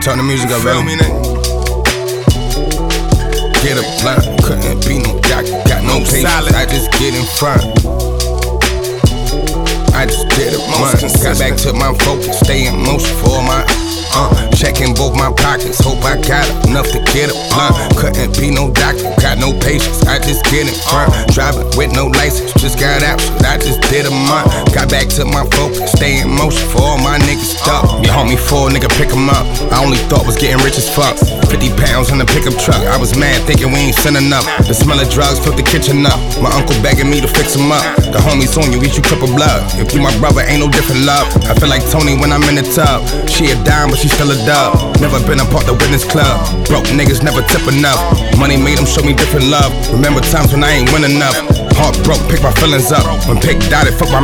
Turn the music up, baby. Get a blunt, couldn't be no doctor. Got no patience, I just get in front. I just did it once. Got back to my focus, stay in motion for my checking both my pockets, hope I got enough to get a blunt. Couldn't be no doctor, got no patience, I just get in front. Driving with no license, just got out, shit, I just did a month. Got back to my focus, stay in motion for all my niggas stuck. Your homie full, nigga pick him up. I only thought was getting rich as fuck. 50 pounds in the pickup truck, I was mad thinking we ain't sending up. The smell of drugs filled the kitchen up. My uncle begging me to fix him up. The homies on you, eat you triple blood. If you my brother, ain't no different love. I feel like Tony when I'm in the tub. She a dime, but she still a dub. Never been a part of the witness club. Broke niggas never tip enough. Money made them show me different love. Remember times when I ain't win enough. Heart broke, pick my feelings up. When Pick died, it fucked my